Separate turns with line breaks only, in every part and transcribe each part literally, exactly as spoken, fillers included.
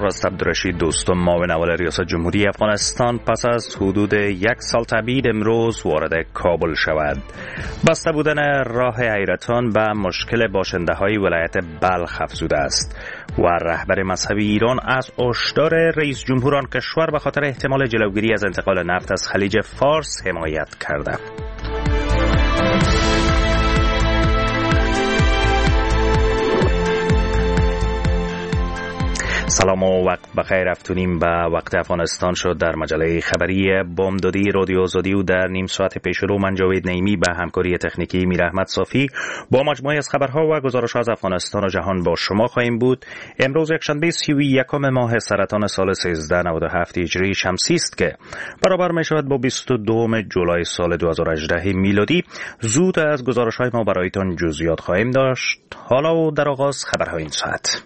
سرپرست عبدالرشید دوستم، معاون اول ریاست جمهوری افغانستان، پس از حدود یک سال تبعید امروز وارد کابل شود. بسته بودن راه حیرتان به مشکل باشنده‌های ولایت بلخ افزوده است و رهبر مذهبی ایران از هشدار رئیس جمهور آن کشور به خاطر احتمال جلوگیری از انتقال نفت از خلیج فارس حمایت کرده. سلام و وقت بخیر. افتونیم به وقت افغانستان شد. در مجله خبری بامدادی رادیو آزادی و در نیم ساعت پیش رو من جاوید نعیمی به همکاری تکنیکی میر احمد صافی با مجموعه از خبرها و گزارش‌ها از افغانستان و جهان با شما خواهیم بود. امروز یکشنبه سی و یکم ماه سرطان سال سیزده نود و هفت هجری شمسی است که برابر می شود با بیست و دو جولای سال دو هزار و هجده میلادی. زود از گزارش‌های ما برایتان جزئیات خواهیم داشت. حالا و در آغاز خبرهای این ساعت.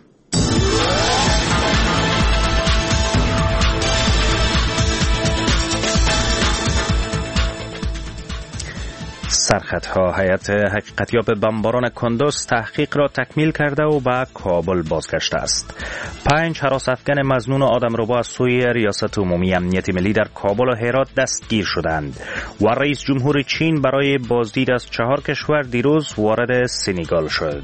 سرخطها: هیئت حقیقتیاب بمباران کندوز تحقیق را تکمیل کرده و به کابل بازگشته است. پنج هراس افغان مظنون و آدمربا از سوی ریاست عمومی امنیت ملی در کابل و هرات دستگیر شدند و رئیس جمهور چین برای بازدید از چهار کشور دیروز وارد سنگال شد.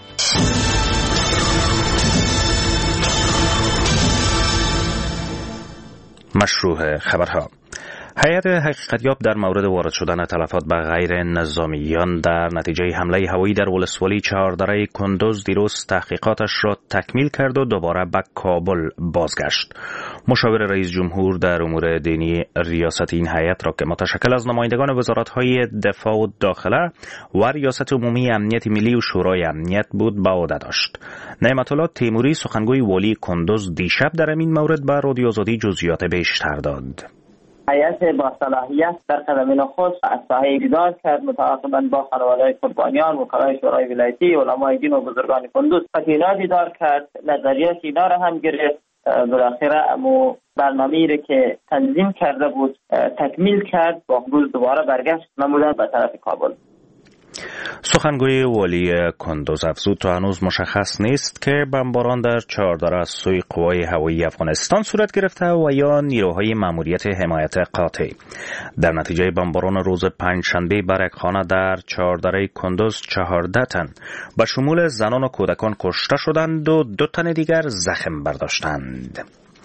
مشروع خبرها: هیئت حقیقتیاب در مورد وارد شدن تلفات به غیر نظامیان در نتیجه حمله هوایی در ولسوالی چهاردره کندوز دیروز تحقیقاتش را تکمیل کرد و دوباره به کابل بازگشت. مشاور رئیس جمهور در امور دینی ریاست این هیئت را که متشکل از نمایندگان وزارت‌های دفاع و داخله و ریاست عمومی امنیت ملی و شورای امنیت بود به عهده داشت. نعمت الله تیموری سخنگوی والی کندوز دیشب در این مورد به رادیو آزادی جزئیات بیشتر داد.
هیئت با صلاحیت در قدم نخست از ساحه دیدار کرد، متعاقباً با خانواده‌های قربانیان، وکلای شورای ولایتی، علمای دین و بزرگان کندوز اینا دیدار کرد، نظریات اینا را هم گرفت. بالاخره امو برنامه‌ای را که تنظیم کرده بود تکمیل کرد، با امروز دوباره برگشت نمودن به طرف کابل.
سخنگوی والی کندوز افزود تا هنوز مشخص نیست که بمباران در چهاردره از سوی قوای هوایی افغانستان صورت گرفته و یا نیروهای ماموریت حمایت قاطع. در نتیجه بمباران روز پنجشنبه بر یک خانه در چهاردره کندوز چهارده تن به شمول زنان و کودکان کشته شدند و دو تن دیگر زخم برداشتند.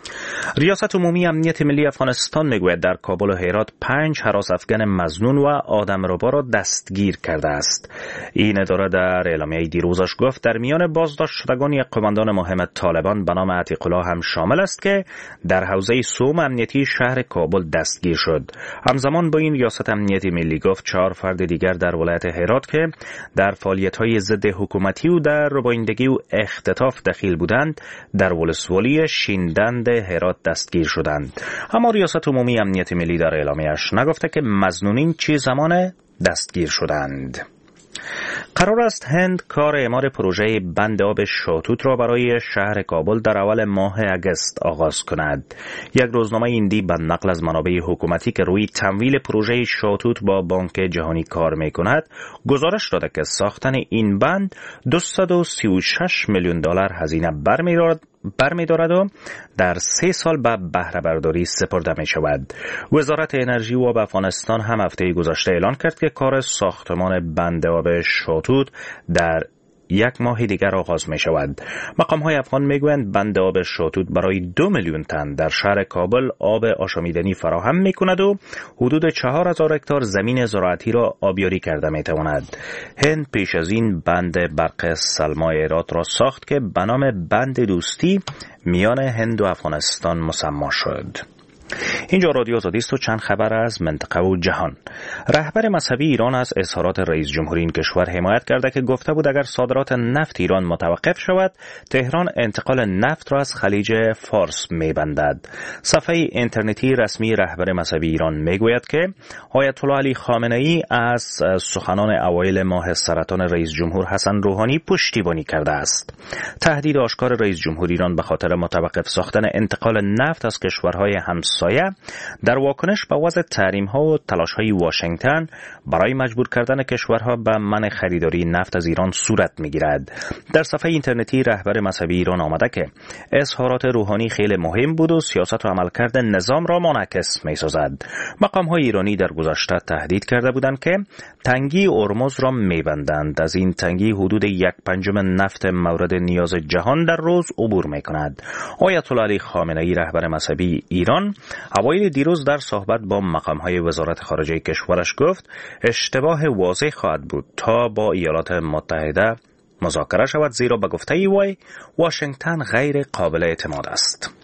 ریاست عمومی امنیت ملی افغانستان میگوید در کابل و هرات پنج هراس افغان مظنون و آدمربا را دستگیر کرده است. این اداره در اعلامیه دیروزش گفت در میان بازداشت شدگان یک قماندان مهم طالبان به نام عتیق الله هم شامل است که در حوزه سوم امنیتی شهر کابل دستگیر شد. همزمان با این ریاست امنیت ملی گفت چهار فرد دیگر در ولایت هرات که در فعالیت‌های ضد حکومتی و در ربایندگی و اختطاف دخیل بودند در ولسوالی شیندند هرات دستگیر شدند. اما ریاست عمومی امنیت ملی در اعلامیه‌اش نگفته که مظنونین چه زمان دستگیر شدند. قرار است هند کار اعمار پروژه بند آب شاتوت را برای شهر کابل در اول ماه اگست آغاز کند. یک روزنامه هندی به نقل از منابع حکومتی که روی تمویل پروژه شاتوت با بانک جهانی کار می‌کند گزارش داده که ساختن این بند دویست و سی و شش میلیون دلار هزینه برمی‌دارد برمی‌دارد و در سه سال به بهره برداری سپرده می شود. وزارت انرژی و آب افغانستان هم هفته گذشته اعلان کرد که کار ساختمان بند آب شاتوت در یک ماه دیگر آغاز می شود. مقام های افغان می گویند بند آب شاتوت برای دو میلیون تن در شهر کابل آب آشامیدنی فراهم می کند و حدود چهار هزار هکتار زمین زراعتی را آبیاری کرده می تواند. هند پیش از این بند برق سلمای هرات را ساخت که به نام بند دوستی میان هند و افغانستان مسمی شد. اینجا رادیو آزادی است و چند خبر از منطقه و جهان. رهبر مذهبی ایران از اظهارات رئیس جمهور این کشور حمایت کرده که گفته بود اگر صادرات نفت ایران متوقف شود تهران انتقال نفت را از خلیج فارس می‌بندد. صفحه اینترنتی رسمی رهبر مذهبی ایران میگوید که آیت الله علی خامنه‌ای از سخنان اوایل ماه سرطان رئیس جمهور حسن روحانی پشتیبانی کرده است. تهدید آشکار رئیس جمهور ایران به خاطر متوقف ساختن انتقال نفت از کشورهای همسایه همسایه در واکنش به وضع تحریم‌ها و تلاش‌های واشنگتن برای مجبور کردن کشورها به منع خریداری نفت از ایران صورت می‌گیرد. در صفحه اینترنتی رهبر مذهبی ایران آمده که اظهارات روحانی خیلی مهم بود و سیاست و عملکرد نظام را منعکس می‌سازد. مقام‌های ایرانی در گذشته تهدید کرده بودند که تنگی هرمز را می‌بندند. از این تنگی حدود یک پنجم نفت مورد نیاز جهان در روز عبور می‌کند. آیت الله علی خامنه‌ای رهبر مذهبی ایران اوایل دیروز در صحبت با مقام‌های وزارت خارجه کشورش گفت اشتباه واضح خواهد بود تا با ایالات متحده مذاکره شود، زیرا به گفته وی واشنگتن غیر قابل اعتماد است.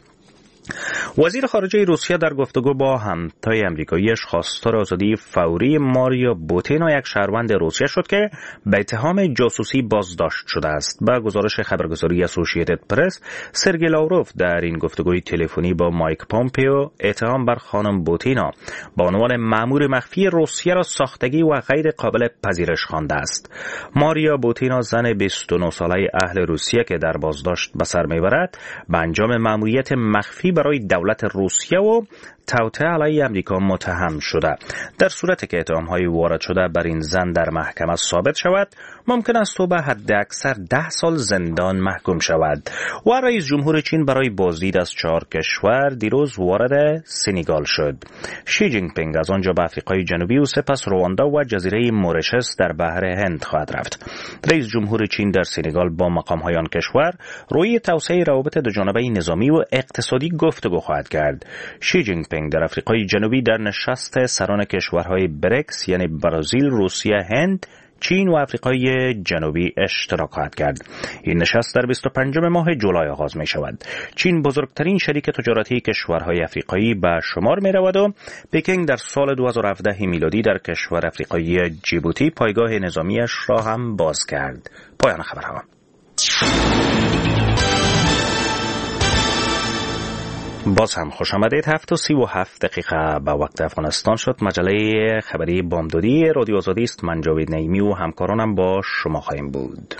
وزیر خارجه روسیه در گفتگو با همتای امریکاییش خواستار آزادی فوری ماریا بوتینا، یک شهروند روسیه شد که به اتهام جاسوسی بازداشت شده است. به گزارش خبرگزاری اسوسییتد پرس، سرگئی لاوروف در این گفتگوی تلفنی با مایک پومپئو اتهام بر خانم بوتینا با عنوان مأمور مخفی روسیه را ساختگی و غیر قابل پذیرش خوانده است. ماریا بوتینا زن بیست و نه ساله اهل روسیه که در بازداشت به سر میبرد به انجام مأموریت مخفی برای دولت روسیه و توطئه علیه امریکا متهم شده. در صورتی که اتهام‌های وارد شده بر این زن در محکمه ثابت شود، ممکن است او به حد اکثر ده سال زندان محکوم شود. و رئیس جمهور چین برای بازدید از چهار کشور دیروز وارد سنگال شد. شی جین پینگ از آنجا به آفریقای جنوبی و سپس رواندا و جزیره مورشس در بحر هند خواهد رفت. رئیس جمهور چین در سنگال با مقام‌های آن کشور روی توسعه روابط دوجانبه نظامی و اقتصادی گفتگو خواهد کرد. شی جین پینگ در آفریقای جنوبی در نشست سران کشورهای بریکس یعنی برزیل، روسیه، هند، چین و آفریقای جنوبی اشتراک خواهد کرد. این نشست در بیست و پنجم ماه جولای آغاز می شود. چین بزرگترین شریک تجارتی کشورهای آفریقایی به شمار می رود و پکینگ در سال دو هزار و هفده میلادی در کشور آفریقایی جیبوتی پایگاه نظامیش را هم باز کرد. پایان خبرها. باز هم خوش آمدید. هفت و سی و هفت دقیقه به وقت افغانستان شد. مجله خبری بامدادی رادیو آزادی است. من جاوید نعیمی و همکارانم با شما خواهیم بود.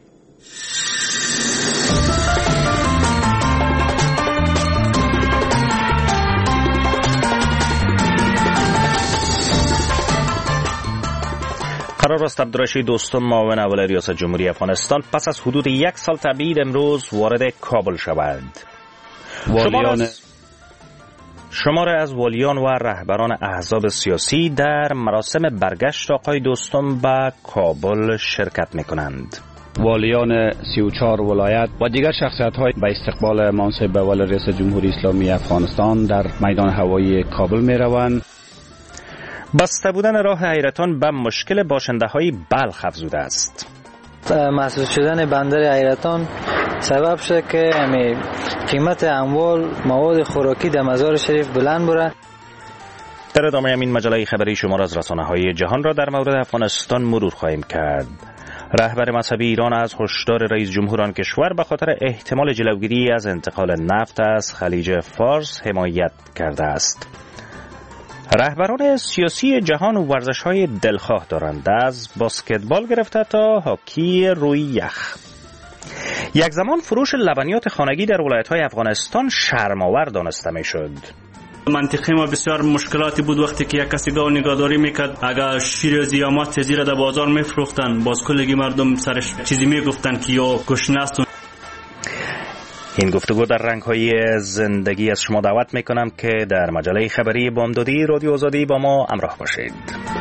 قرار است عبدالرشید دوستم معاون اول ریاست جمهوری افغانستان پس از حدود یک سال تبعید امروز وارد کابل شود. والیان شماره از والیان و رهبران احزاب سیاسی در مراسم برگشت آقای دوستم به کابل شرکت می‌کنند.
والیان سی و چهار ولایت و دیگر شخصیت‌های به استقبال منصب اول رئیس جمهوری اسلامی افغانستان در میدان هوایی کابل می‌روند.
بسته بودن راه حیرتان به مشکل باشنده‌های بلخ افزوده است.
محدود شدن بندر حیرتان سبب شد که همی قیمت اموال مواد خوراکی در مزار شریف بلند بره.
در ادامه این مجله خبری شما از رسانه‌های جهان را در مورد افغانستان مرور خواهیم کرد. رهبر مذهبی ایران از هشدار رئیس جمهور آن کشور به خاطر احتمال جلوگیری از انتقال نفت از خلیج فارس حمایت کرده است. رهبران سیاسی جهان و ورزش‌های دلخواه دارند، از بسکتبال گرفته تا هاکی روی یخ. یک زمان فروش لبنیات خانگی در ولایت‌های افغانستان شرم‌آور دانسته می‌شد.
منطقه ما بسیار مشکلاتی بود وقتی که یک کسی گاو نگهداری میکرد، اگر شیر از یا ماست زیرا در بازار میفروختن، باز کلگی مردم سرش چیزی میگفتن که یا گشنه است.
این گفتگو در رنگ‌های زندگی از شما دعوت میکنم که در مجله خبری بامدادی رادیو آزادی با ما همراه باشید.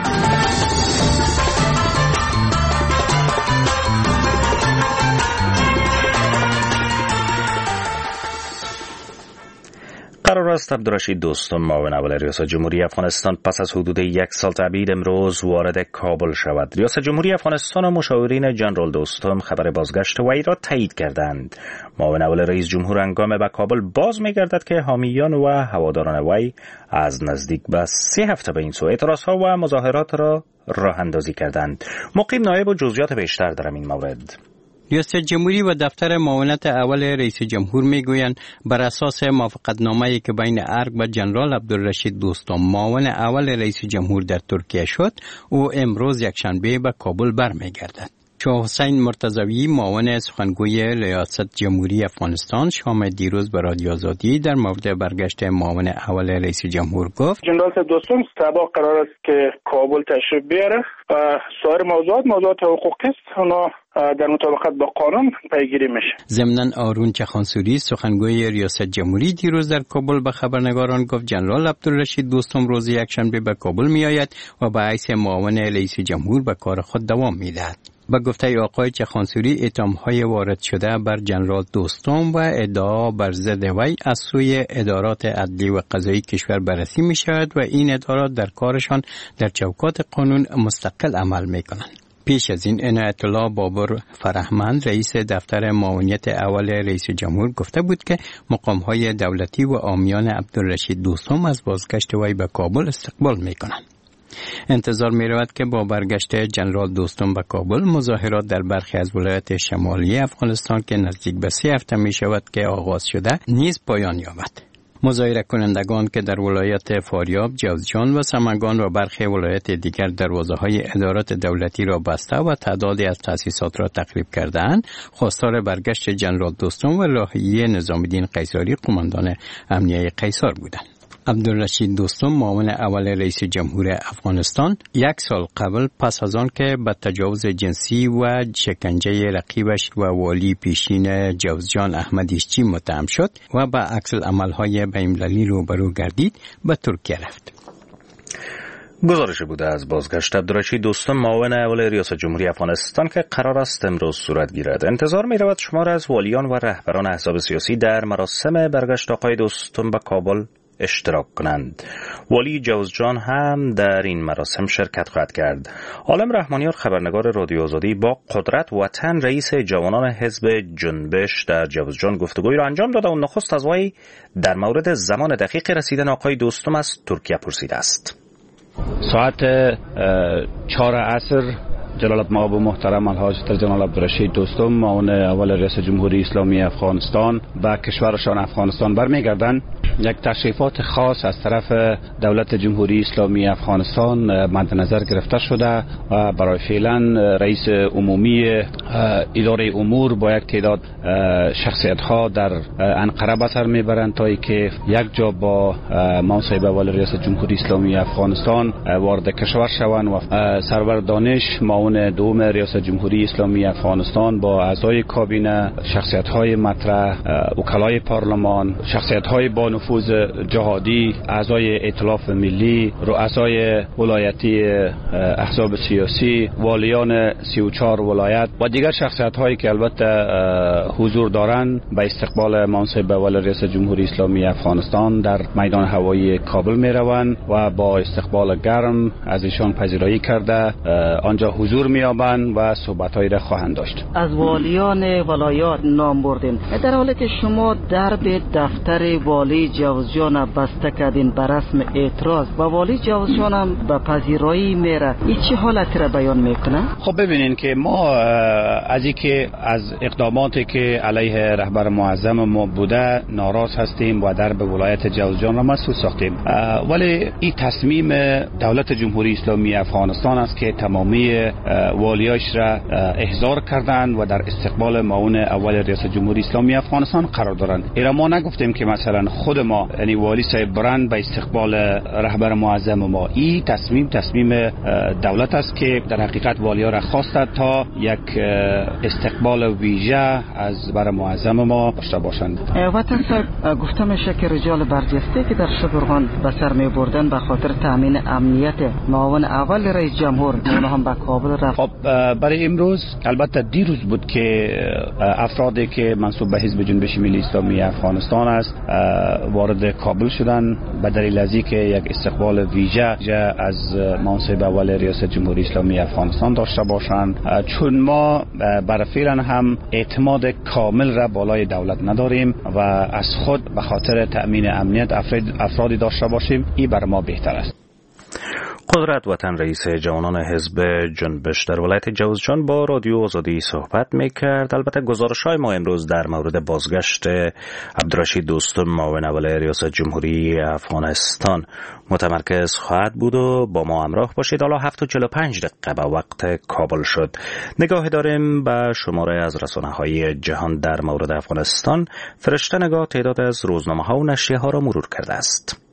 قرار است عبدالرشید دوستم معاون اول ریاست جمهوری افغانستان پس از حدود یک سال تبعید امروز وارد کابل شود. ریاست جمهوری افغانستان و مشاورین جنرال دوستم خبر بازگشت وی را تایید کردند. معاون اول رئیس جمهور هنگام به کابل باز می‌گردد که حامیان و هواداران وی از نزدیک به سه هفته به این سو اعتراضها و مظاهرات را راه اندازی کردند. مقیم نایب و جزئیات بیشتر در این مورد.
ریاست جمهوری و دفتر معاونت اول رئیس جمهور میگویند بر اساس موافقتنامه‌ای که بین ارگ و جنرال عبدالرشید دوستم معاون اول رئیس جمهور در ترکیه شد، او امروز یکشنبه به کابل برمیگردد. شاه حسین مرتضوی معاون سخنگوی ریاست جمهوری افغانستان شام دیروز به رادیو آزادی در مورد برگشت معاون اول رئیس جمهور گفت
جنرال دوستم سبا قرار است که کابل تشریف بیاره و سایر موضوعات موضوعات حقوقی است، اونا در مطابقت با قانون پیگیری میشه.
ضمناً آرون چخانسوری سخنگوی ریاست جمهوری دیروز در کابل به خبرنگاران گفت جنرال عبدالرشید دوستم روز یکشنبه به کابل میآید و به حیث معاون رئیس جمهور به کار خود دوام میدهد. با گفته آقای چخانسوری اتهام‌های وارد شده بر جنرال دوستم و ادعا بر ضد وی از سوی ادارات عدلی و قضایی کشور بررسی می شود و این ادارات در کارشان در چوکات قانون مستقل عمل می کنند. پیش از این عنایت الله بابر فرهمند رئیس دفتر معاونیت اول رئیس جمهور گفته بود که مقام‌های دولتی و عامیان عبدالرشید دوستم از بازگشت وی به کابل استقبال می کنند. انتظار می رود که با برگشت جنرال دوستم به کابل مظاهرات در برخی از ولایات شمالی افغانستان که نزدیک به سه هفته می شود که آغاز شده نیز پایان یابد. مظاهره کنندگان که در ولایت فاریاب، جوزجان و سمنگان و برخی ولایات دیگر دروازه‌های ادارات دولتی را بسته و تعدادی از تأسیسات را تخریب کردند، خواستار برگشت جنرال دوستم و لاهیه نظام‌الدین قیصری قماندان امنیه قیصر بودند. عبدالرشید دوستم معاون اول رئیس جمهور افغانستان یک سال قبل پس از آن که به تجاوز جنسی و شکنجه رقیبش و والی پیشین جوزجان احمد ایشچی متهم شد و به عکس العمل‌های بین‌المللی روبرو گردید به ترکیه رفت.
گزارش بوده از بازگشت عبدالرشید دوستم معاون اول ریاست جمهوری افغانستان که قرار است امروز صورت گیرد. انتظار می رود شمار از والیان و رهبران احزاب سیاسی در مراسم برگشت آقای دوستم به کابل اشتراک کنند. والی جوزجان هم در این مراسم شرکت خواهد کرد. عالم رحمانیار خبرنگار رادیو آزادی با قدرت وطن رئیس جوانان حزب جنبش در جوزجان گفتگویی را انجام داده و نخست از وی در مورد زمان دقیق رسیدن آقای دوستم از ترکیه پرسیده است.
ساعت چهار عصر جلالت مآب محترم الحاج جنرال عبدالرشید دوستم معاون اول رئیس جمهوری اسلامی افغانستان به کشورشان افغانستان برمیگردند. یک تشریفات خاص از طرف دولت جمهوری اسلامی افغانستان مد نظر گرفته شده و برای فعلا رئیس عمومی اداره امور با یک تعداد شخصیت ها در انقره به سر میبرند تا اینکه یک جا با منصب اول رئیس جمهوری اسلامی افغانستان وارد کشور شوند و سرور دانش معاون دوم ریاست جمهوری اسلامی افغانستان با اعضای کابینه، شخصیت های مطرح، وکلای پارلمان، شخصیت های با نفوذ جهادی، اعضای ائتلاف ملی، رؤسای ولایتی احزاب سیاسی، والیان سی و چهار ولایت و دیگر شخصیت هایی که البته حضور دارند به استقبال منصب اول رئیس جمهوری اسلامی افغانستان در میدان هوایی کابل می روند و با استقبال گرم از ایشان پذیرایی کرده آنجا حضور می یابند و صحبت هایی را خواهند داشت.
از والیان ولایات نام بردین، در حالی که شما درب دفتر والی جوزجان بسته کردین به رسم اعتراض و والی جوزجان هم به پذیرایی میره، این چه حالتی را بیان میکنه؟
خب ببینین که ما از اینکه از اقداماتی که علیه رهبر معظم ما بوده ناراض هستیم و درب ولایت جوزجان را مسدود ساختیم، ولی این تصمیم دولت جمهوری اسلامی افغانستان است که تمامی والیاش را احضار کردند و در استقبال معاون اول رئیس جمهوری اسلامی افغانستان قرار دارند. ایرا ما نگفتیم که مثلا خود ما یعنی والی صاحب برند به استقبال رهبر معظم ما. این تصمیم تصمیم دولت است که در حقیقت والیا را خواسته تا یک استقبال ویژه از بر معظم ما داشته باشند.
وطن صاحب گفته میشه که رجال برجسته که در شبرغان به سر می بردن به خاطر تامین امنیت معاون اول رئیس جمهور اونها هم به کابل رفت.
خب برای امروز البته دیروز بود که افرادی که منسوب به حزب جنبش ملی اسلامی افغانستان است وارد کابل شدن به دلیل از اینکه یک استقبال ویژه از منصب اول ریاست جمهوری اسلامی افغانستان داشته باشند، چون ما بر فعلا هم اعتماد کامل را بالای دولت نداریم و از خود به خاطر تأمین امنیت افراد افرادی داشته باشیم، این بر ما بهتر است.
قدرت وطن رئیس جوانان حزب جنبش در ولایت جوزجان با رادیو آزادی صحبت میکرد. البته گزارش‌های ما امروز در مورد بازگشت عبدالرشید دوستم معاون اول ریاست جمهوری افغانستان متمرکز خواهد بود و با ما همراه باشید. حالا هفت و چهل و پنج دقیقه به وقت کابل شد. نگاه داریم به شماره از رسانه‌های جهان در مورد افغانستان. فرشته نگاه تعداد از روزنامه‌ها و نشریه‌ها را مرور کرده است.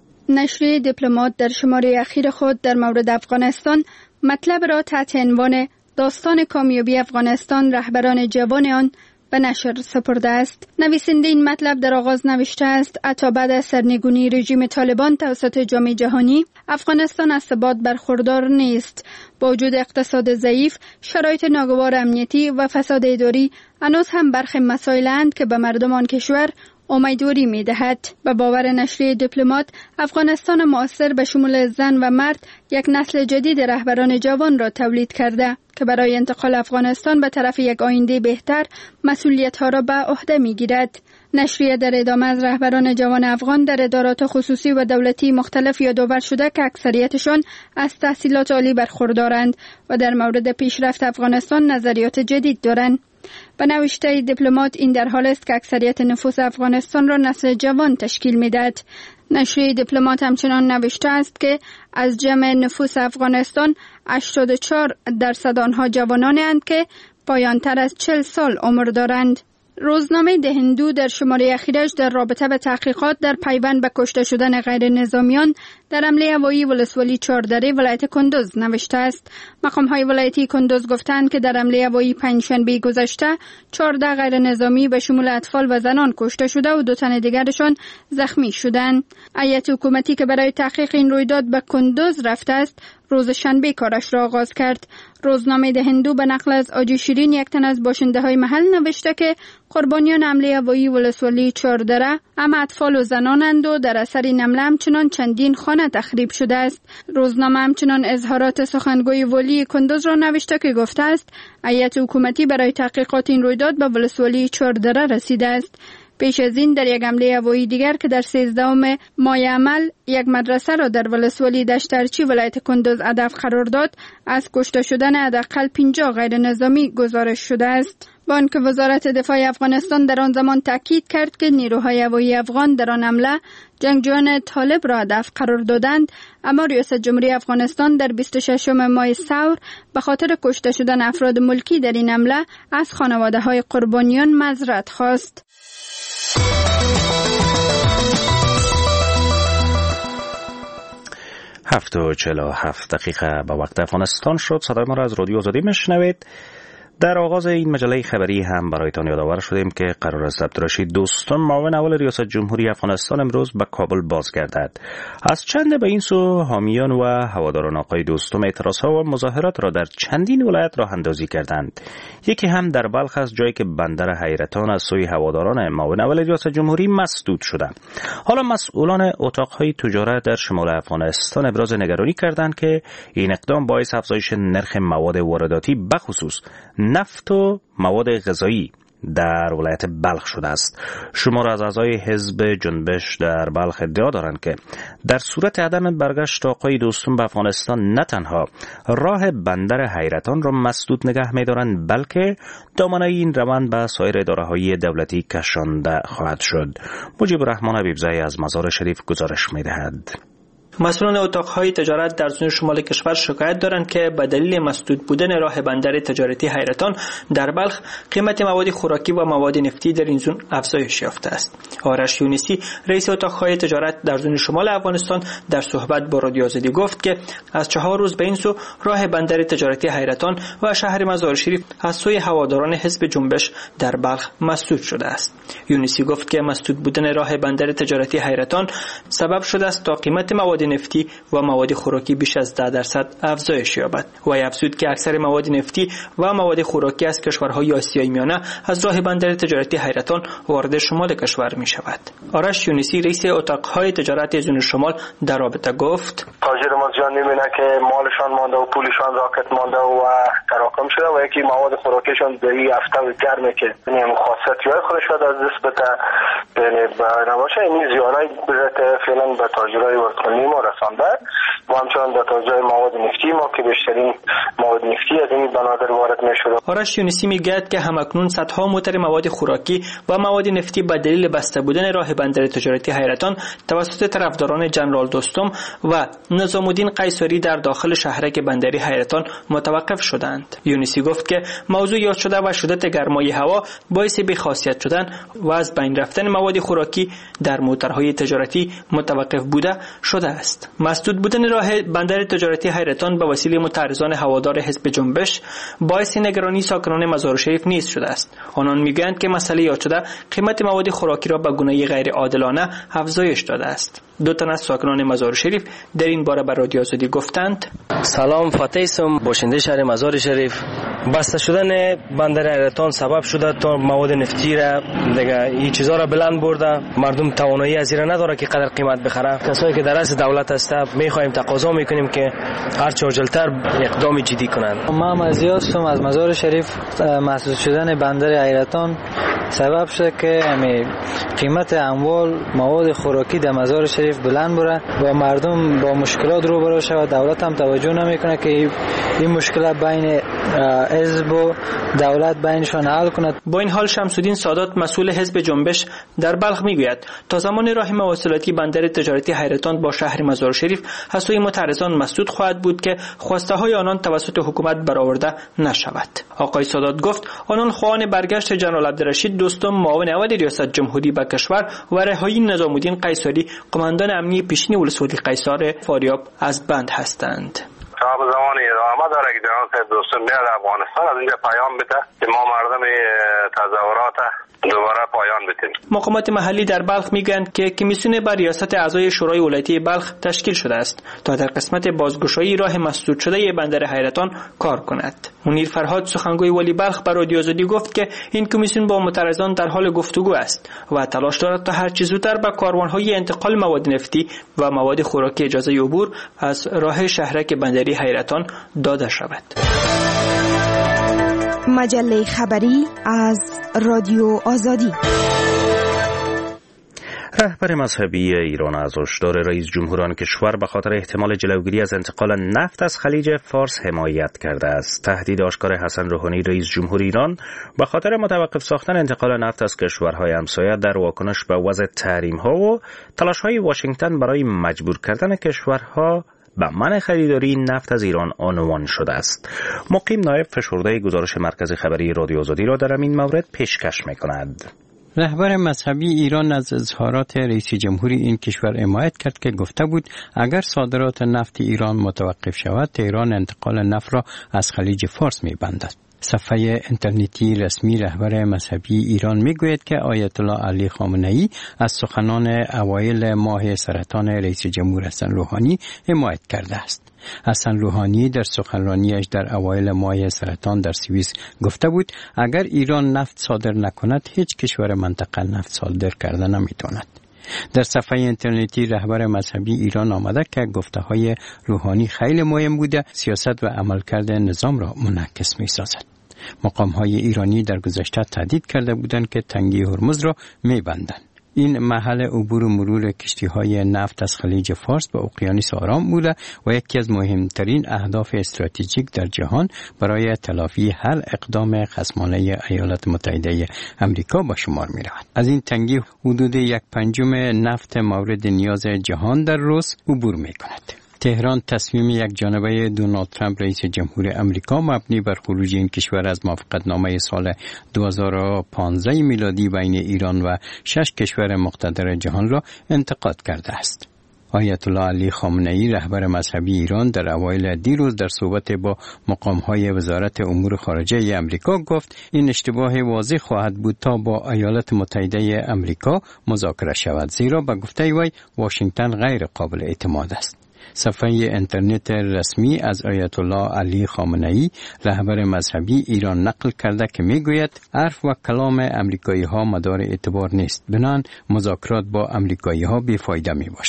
نشریه دیپلمات در شماره اخیر خود در مورد افغانستان مطلب را تحت عنوان داستان کامیابی افغانستان رهبران جوان آن به نشر سپرده است. نویسنده این مطلب در آغاز نوشته است: حتی بعد از سرنگونی رژیم طالبان توسط جامعه جهانی، افغانستان از ثبات برخوردار نیست. با وجود اقتصاد ضعیف، شرایط ناگوار امنیتی و فساد اداری هنوز هم برخی مسائلند که به مردم آن کشور امیدواری می دهد. به باور نشریه دیپلمات، افغانستان معاصر به شمول زن و مرد یک نسل جدید رهبران جوان را تولید کرده که برای انتقال افغانستان به طرف یک آینده بهتر مسئولیت ها را به عهده می گیرد. نشریه در ادامه از رهبران جوان افغان در ادارات خصوصی و دولتی مختلف یادآور شده که اکثریتشان از تحصیلات عالی برخوردارند و در مورد پیشرفت افغانستان نظریات جدید دارند. به نوشته دیپلمات، این در حال است که اکثریت نفوس افغانستان را نسل جوان تشکیل می‌دهد. نشریه دیپلمات همچنان نوشته است که از جمع نفوس افغانستان هشتاد و چهار درصد آنها جوانانی اند که پایان‌تر از چهل سال عمر دارند. روزنامه ده هندو در شماره اخیرش در رابطه به تحقیقات در پیوند به کشته شدن غیر نظامیان در حمله هوایی ولسوالی چهاردره ولایت کندوز نوشته است. مقام‌های ولایتی کندوز گفتند که در حمله هوایی پنجشنبه گذشته چهارده غیر نظامی به شمول اطفال و زنان کشته شده و دو تن دیگرشان زخمی شدند. هیئت حکومتی که برای تحقیق این رویداد به کندوز رفته است، روز شنبه کارش را آغاز کرد. روزنامه ده هندو به نقل از آجی شیرین، یک تن از باشنده‌های محل، نوشته که قربانیان حمله هوایی ولسوالی چهاردره هم اطفال و زنانند و در اثر این حمله همچنان چندین خانه تخریب شده است. روزنامه همچنان اظهارات سخنگوی ولی کندوز را نوشته که گفته است هیئت حکومتی برای تحقیقات این رویداد به ولسوالی چهاردره رسیده است. پیش از این در یک حمله هوایی دیگر که در سیزدهم ماه عمل یک مدرسه را در ولسوالی دشترچی ولایت کندوز هدف قرار داد، از کشته شدن حداقل پنجاه غیر نظامی گزارش شده است. با آنکه وزارت دفاع افغانستان در آن زمان تاکید کرد که نیروهای هوایی افغان در آن حمله جنگجویان طالب را هدف قرار دادند، اما ریاست جمهوری افغانستان در بیست و ششم ماه ثور به خاطر کشته شدن افراد ملکی در این حمله از خانواده‌های قربانیان معذرت خواست.
هفت و چهل و هفت دقیقه به وقت افغانستان شد. صدای ما را از رادیو آزادی میشنوید. در آغاز این مجله خبری هم برایتان یادآور شدیم که قرار است عبدالرشید دوستم معاون اول ریاست جمهوری افغانستان امروز به کابل بازگردد. از چند به این سو حامیان و هواداران آقای دوستم اعتراضها و مظاهرات را در چندین ولایت راه اندازی کردند. یکی هم در بلخ است، جایی که بندر حیرتان از سوی هواداران معاون اول ریاست جمهوری مسدود شده. حالا مسئولان اتاقهای تجارت در شمال افغانستان ابراز نگرانی کردند که این اقدام باعث افزایش نرخ مواد وارداتی بخصوص نفت و مواد غذایی در ولایت بلخ شده است. شمار از اعضای حزب جنبش در بلخ ادعا دارند که در صورت عدم برگشت آقای دوستم به افغانستان نه تنها راه بندر حیرتان را مسدود نگه می‌دارند، بلکه دامنه این روند به سایر اداره‌های دولتی کشانده خواهد شد. مجیب الرحمن حبیبزئی از مزار شریف گزارش می‌دهد.
مسئولان اتاقهای تجارت در زون شمال کشور شکایت دارند که به دلیل مسدود بودن راه بندر تجارتی حیرتان در بلخ، قیمت مواد خوراکی و مواد نفتی در این زون افزایش یافته است. آرش یونسی، رئیس اتاقهای تجارت در زون شمال افغانستان، در صحبت با رادیو آزادی گفت که از چهار روز به این سو راه بندر تجارتی حیرتان و شهر مزار شریف از سوی هواداران حزب جنبش در بلخ مسدود شده است. یونسی گفت که مسدود بودن راه بندر تجارتی حیرتان سبب شده است تا قیمت مواد نفتی و مواد خوراکی بیش از ده درصد افزایش یابد. و افزود که اکثر مواد نفتی و مواد خوراکی از کشورهای آسیای میانه از راه بندر تجارتی حیرتان وارد شمال کشور می شود. آرش یونسی، رئیس اتاقهای تجارت زون شمال، در رابطه گفت:
تاجر ما جان میبینه که مالشان مانده و پولشان راکت مانده و تراکم شده و یکی مواد خوراکیشان به این هفته گرمه که نیم خاصیت‌های خودش از دست بده، یعنی نباشه این زیانای بذات فعلا به تاجرای ورکن نیم ما رسانده و همچنان در توزیع مواد نفتی ما که بیشترین مواد نفتی از این بنادر وارد می‌شود.
آرش یونسی میگوید که همکنون صدها موتر مواد خوراکی و مواد نفتی به دلیل بسته بودن راه بندر تجارتی حیرتان توسط طرفداران جنرال دوستم و نظام الدین قیصری در داخل شهرک بندری حیرتان متوقف شدند. یونسی گفت که موضوع یاد شده و شدت گرمای هوا باعث بی‌خاصیت شدن و از بین رفتن مواد خوراکی در موترهای تجارتی متوقف بوده شده است. مسدود بودن راه بندر تجارتی حیرتان به وسیله متعرضان هوادار حزب جنبش باعث نگرانی ساکنان مزار شریف نیز شده است. آنان میگویند که مسئله یاد شده قیمت مواد خوراکی را به گونه غیر عادلانه افزایش داده است. دو تن از ساکنان مزار شریف در این باره به رادیو آزادی گفتند:
سلام، فتحیسم، باشنده شهر مزار شریف. بسته شدن بندر حیرتان سبب شده تا مواد نفتی را دیگه این چیزا را بلند برده، مردم توانایی از این نداره که قدر قیمت بخره. کسایی که در از دولت هستند میخوایم تقاضا میکنیم که هر چه عاجلتر اقدام جدی کنند.
ما مزیاستم از مزار شریف. محدود شدن بندر حیرتان سبب شده که همی قیمت اموال مواد خوراکی در مزار شریف بلند بره و مردم با مشکلات روبرو شود و دولت هم توجه نمیکنه که این مشکلات بین حزب و دولت بینشان حل کند.
با این حال شمس‌الدین سادات مسئول حزب جنبش در بلخ میگوید تا زمان راه مواصلاتی بندر تجارتی حیرتان با شهر مزار شریف از سوی متعرضان مسدود خواهد بود که خواسته های آنان توسط حکومت برآورده نشود. آقای سادات گفت آنان خواهان برگشت جنرال عبدالرشید دوستم معاون اول ریاست جمهوری به کشور و رهایی نظام الدین قیصری قماندان امنی پیشین ولسوالی قیصر فاریاب از بند هستند.
تا به زمان ادامه داره که جناب صاحب دوستم بیاد افغانستان از اینجا پیام بده که ما مردم تظاهرات دوباره پایان بدیم.
مقامات محلی در بلخ میگویند که کمیسیون بر ریاست اعضای شورای ولایتی بلخ تشکیل شده است تا در قسمت بازگشایی راه مسدود شده بندر حیرتان کار کند. منیر فرهاد سخنگوی ولی بلخ بر رادیو آزادی گفت که این کمیسیون با معترضان در حال گفتگو است و تلاش دارد تا هر چه زودتر به کاروانهای انتقال مواد نفتی و مواد خوراکی اجازه عبور از راه شهرک بندری حیرتان داده شود.
مجله خبری از رادیو آزادی.
رهبر مذهبی ایران از هشدار رئیس جمهور آن کشور به خاطر احتمال جلوگیری از انتقال نفت از خلیج فارس حمایت کرده است. تهدید آشکار حسن روحانی رئیس جمهور ایران به خاطر متوقف ساختن انتقال نفت از کشورهای همسایه در واکنش به وضع تحریم‌ها و تلاش‌های واشنگتن برای مجبور کردن کشورها به منع خریداری نفت از ایران عنوان شده است. مقیم نایب فشرده گزارش مرکز خبری رادیو آزادی را در این مورد پیشکش می‌کند.
رهبر مذهبی ایران از اظهارات رئیس جمهوری این کشور حمایت کرد که گفته بود اگر صادرات نفت ایران متوقف شود تهران انتقال نفت را از خلیج فارس می‌بندد. صفحه اینترنتی رسمی رهبر مذهبی ایران میگوید که آیت الله علی خامنه‌ای از سخنان اوایل ماه سرطان رئیس جمهور حسن روحانی حمایت کرده است. حسن روحانی در سخنرانیش در اوایل ماه سرطان در سوئیس گفته بود اگر ایران نفت صادر نکند هیچ کشور منطقه نفت صادر کرده نمیتواند. در صفحه اینترنتی رهبر مذهبی ایران آمده که گفته‌های روحانی خیلی مهم بوده سیاست و عملکرد نظام را منعکس می‌سازد. مقام‌های ایرانی در گذشته تهدید کرده بودند که تنگی هرمز را می‌بندند. این محل عبور و مرور کشتی‌های نفت از خلیج فارس به اقیانوس آرام بوده و یکی از مهمترین اهداف استراتژیک در جهان برای تلافی هر اقدام خصمانه ایالات متحده آمریکا به شمار می‌رود. از این تنگی حدود یک پنجم نفت مورد نیاز جهان در روز عبور می‌کند. تهران تصمیم یک جانبه دونالد ترامپ رئیس جمهور آمریکا مبنی بر خروج این کشور از موافقتنامه سال دو هزار و پانزده میلادی بین ایران و شش کشور مقتدر جهان را انتقاد کرده است. آیت الله علی خامنه‌ای رهبر مذهبی ایران در اوایل دیروز در صحبت با مقام‌های وزارت امور خارجه آمریکا گفت این اشتباه واضح خواهد بود تا با ایالات متحده آمریکا مذاکره شود زیرا به گفته وی واشنگتن غیر قابل اعتماد است. صفحه اینترنت رسمی از آیت الله علی خامنه‌ای رهبر مذهبی ایران نقل کرده که میگوید حرف و کلام امریکایی ها مدار اعتبار نیست بنان مذاکرات با امریکایی ها بیفایده می باشد.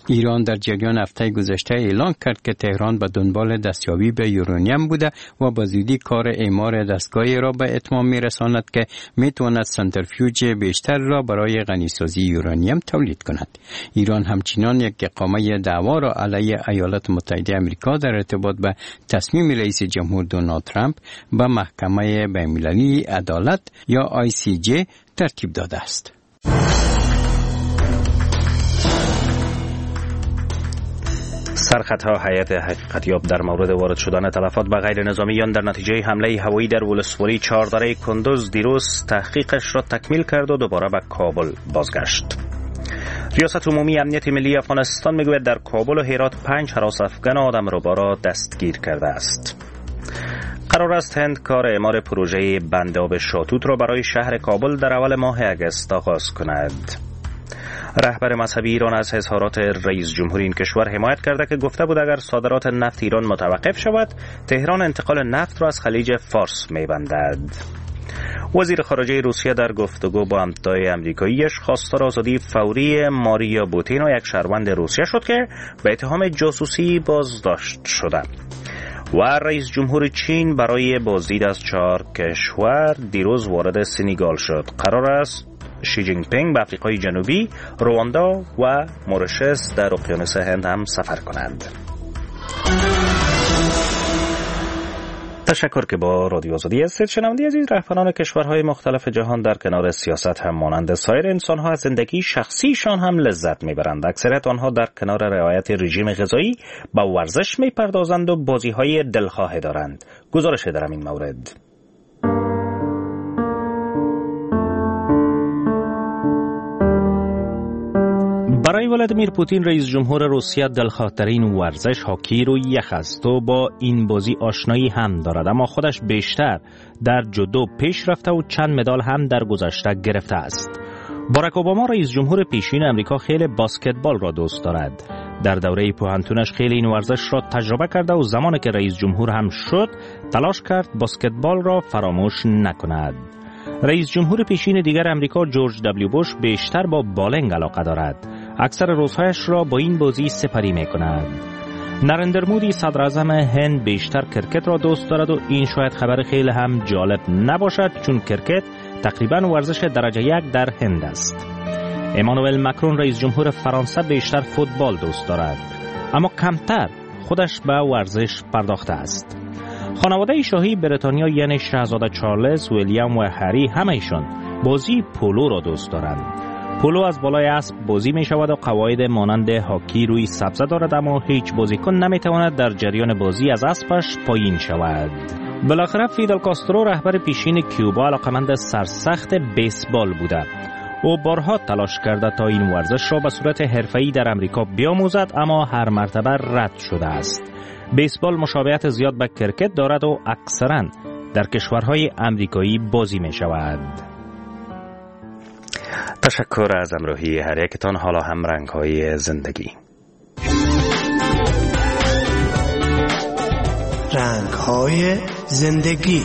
ایران در جریان هفته گذشته اعلام کرد که تهران به دنبال دستیابی به یورانیم بوده و با زودی کار اعمار دستگاهی را به اتمام میرساند که میتواند سنتریفیوژ بیشتر را برای غنیسازی یورانیم تولید کند. ایران همچنان یک اقامه دعوا را علیه ایالات متحده آمریکا در ارتباط به تصمیم رئیس جمهور دونالد ترامپ به محکمه بین‌المللی عدالت یا آی سی جی ترتیب داده است.
سرخطها هیئت حقیقتیاب در مورد وارد شدن تلفات به غیر نظامیان در نتیجه حمله هوایی در ولسوالی چهاردره کندوز دیروز تحقیقش را تکمیل کرد و دوباره به کابل بازگشت. ریاست عمومی امنیت ملی افغانستان میگوید در کابل و هرات پنج هراس افغان آدم رو را دستگیر کرده است. قرار است هند کار اعمار پروژه بند آب شاتوت را برای شهر کابل در اول ماه اگست آغاز کند. رهبر مذهبی ایران از اظهارات رئیس جمهور این کشور حمایت کرده که گفته بود اگر صادرات نفت ایران متوقف شود، تهران انتقال نفت را از خلیج فارس می‌بندد. وزیر خارجه روسیه در گفتگو با همتای امریکاییش خواستار آزادی فوری ماریا بوتین و یک شهروند روسیه شد که به اتهام جاسوسی بازداشت شده. و رئیس جمهور چین برای بازدید از چهار کشور دیروز وارد سنگال شد. قرار است شی جین پینگ به آفریقای جنوبی، رواندا و مورشس در اقیانوس هند هم سفر کنند. تشکر که با رادیو آزادی هستید. شنونده عزیز، رهبران کشورهای مختلف جهان در کنار سیاست هم مانند سایر انسانها از زندگی شخصیشان هم لذت میبرند. اکثریت آنها در کنار رعایت رژیم غذایی با ورزش میپردازند و بازیهای دلخواه دارند. گزارش در این مورد. برای ولادیمیر پوتین رئیس جمهور روسیه دلخواه‌ترین ورزش هاکی روی یخ است و با این بازی آشنایی هم دارد، اما خودش بیشتر در جودو پیش رفته و چند مدال هم در گذشته گرفته است. باراک اوباما رئیس جمهور پیشین امریکا خیلی بسکتبال را دوست دارد. در دوره پوهنتونش خیلی این ورزش را تجربه کرده و زمانی که رئیس جمهور هم شد تلاش کرد بسکتبال را فراموش نکند. رئیس جمهور پیشین دیگر امریکا جورج دبلیو بوش بیشتر با بالنگ علاقه دارد. اکثر روزهایش را با این بازی سپری می کند. نریندر مودی صدر اعظم هند بیشتر کرکت را دوست دارد و این شاید خبر خیلی هم جالب نباشد، چون کرکت تقریبا ورزش درجه یک در هند است. امانوئل مکرون رئیس جمهور فرانسه بیشتر فوتبال دوست دارد، اما کمتر خودش به ورزش پرداخته است. خانواده شاهی بریتانیا یعنی شاهزاده چارلز، ویلیام و هری همه ایشان بازی پولو را دوست دارند. پولو از بالای اسب بازی می شود و قواعد مانند هاکی روی سبزه دارد، اما هیچ بازیکن نمی تواند در جریان بازی از اسبش پایین شود. بالاخره فیدل کاسترو رهبر پیشین کیوبا علاقمند سرسخت بیسبال بوده. او بارها تلاش کرده تا این ورزش را به صورت حرفه‌ای در امریکا بیاموزد، اما هر مرتبه رد شده است. بیسبال مشابهت زیاد به کرکت دارد و اکثراً در کشورهای امریکایی بازی می شود. تشکر از همراهی هر یکتان. حالا هم رنگ‌های زندگی.
رنگ‌های زندگی.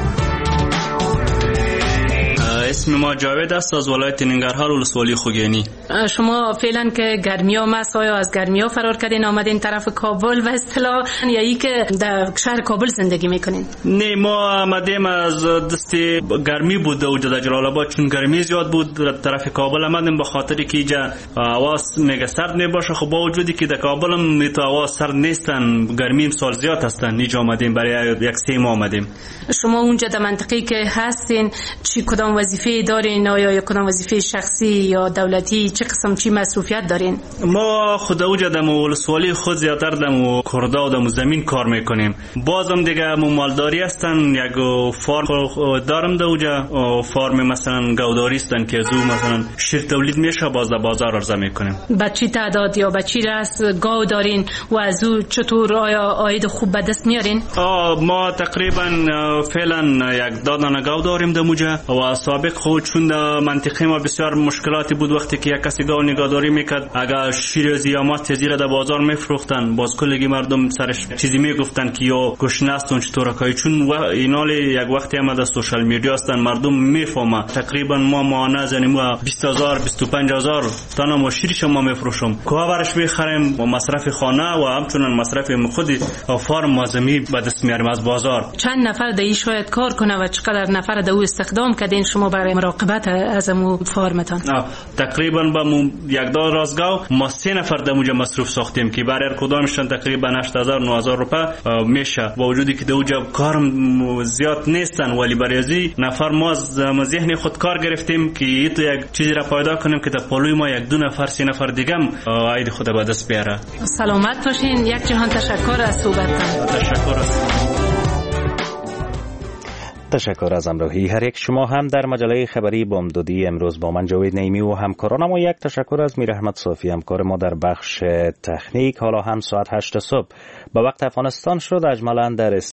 اسم ما جاوید است، از ولایت ننگرهار، ولسوالی خوگینی.
شما فعلا که گرمیا مست آیا از گرمیا فرار کردین آمدین طرف کابل و اصطلاح یا ای که در شهر کابل زندگی میکنین؟
نه، ما آمدیم از دست گرمی بود و در جلال آباد، چون گرمی زیاد بود در طرف کابل آمدیم به خاطری که اینجا هوا میگه سرد نباشه. خب با وجودی که در کابل هم تو هوا سرد نیستن، گرمی سال زیاد هستن، اینجا آمدیم برای یک سه ماه آمدیم.
شما اونجا در منطقه‌ای که هستین چی کدام وظیفه دارین؟ آیا یا کدام وظیفه شخصی یا دولتی؟ چه قسم چی مصروفیت دارین؟
ما خود اوجا دم ولسوالی خود زیادتر دم کردا و دم زمین کار میکنیم. بازم دیگه مالداری هستن، یک فارم دارم در اوجا، فارم مثلا گاوداری هستن که زو مثلا شیر تولید میشه، باز در بازار عرضه میکنیم.
با چی تعداد یا با چی راست گاو دارین و از او چطور آیا عاید خوب به دست میارین؟
ما تقریبا فعلا یک دادن گاو داریم در اوجا و سابق خود چون منطقه ما بسیار مشکلاتی بود وقتی که یک کسی گاو نگهداری میکرد اگر شیر زیامات تزیره در بازار میفروختن باز کلگی مردم سرش چیزی میگفتن که یا گشنه است اون چطوره که چون اینال یک وقتی هم در سوشال میدیا هستن مردم میفهمه تقریبا ما مانه زنیم بیست هزار بیست و پنج هزار تا ما شیرش ما میفروشم که برش بخریم و مصرف خانه و همچنان مصرف خود فارم مازمی به دست میاریم از بازار.
چند نفر در این شاید کار کنه و چقدر نفر در او استخدام کردین شما برای مراقبت از مو فارمتان؟
تقریبا با مو یک دو رازگاو ما سه نفر در موجه مصروف ساختیم که برای کدامشان تقریبا هشت هزار نه هزار روپیه میشه با وجودی که در اوجا کار زیاد نیستن ولی برای ازی نفر ما از ذهن خود کار گرفتیم که تو یک چیزی را پیدا کنیم که در پلوی ما یک دو نفر سه نفر دیگه هم عید خود به دست بیاره.
سلامت باشین. یک جهان تشکر از صحبتتان.
تشکر از
تشکر از همراهی هر یک شما. هم در مجله خبری بامدادی امروز با من جاوید نعیمی و همکارانم و یک تشکر از میر احمد صافی همکار ما در بخش تکنیک. حالا هم ساعت هشت صبح به وقت افغانستان شد. اجمالاً در